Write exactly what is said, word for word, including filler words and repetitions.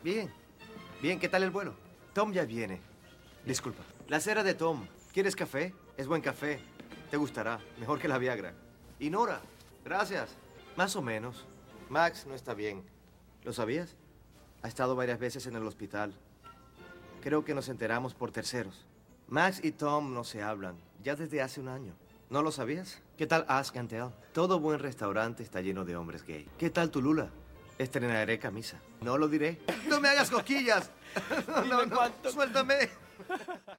Bien. Bien, ¿qué tal el vuelo? Tom ya viene. Disculpa. La cera de Tom. ¿Quieres café? Es buen café. Te gustará. Mejor que la Viagra. Y Nora. Gracias. Más o menos. Max no está bien. ¿Lo sabías? Ha estado varias veces en el hospital. Creo que nos enteramos por terceros. Max y Tom no se hablan. Ya desde hace un año. ¿No lo sabías? ¿Qué tal Ask and Tell? Todo buen restaurante está lleno de hombres gay. ¿Qué tal Tulula? Estrenaré camisa. No lo diré. ¡No me hagas cosquillas! No, no, no. Suéltame.